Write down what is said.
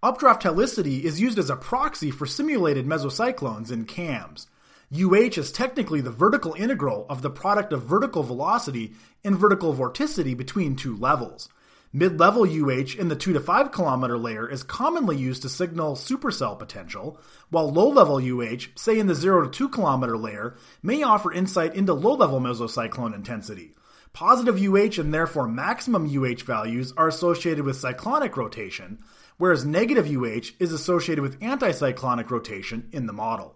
Updraft helicity is used as a proxy for simulated mesocyclones in CAMs. UH is technically the vertical integral of the product of vertical velocity and vertical vorticity between two levels. Mid-level UH in the 2 to 5 kilometer layer is commonly used to signal supercell potential, while low-level UH, say in the 0 to 2 kilometer layer, may offer insight into low-level mesocyclone intensity. Positive UH and therefore maximum UH values are associated with cyclonic rotation, whereas negative UH is associated with anticyclonic rotation in the model.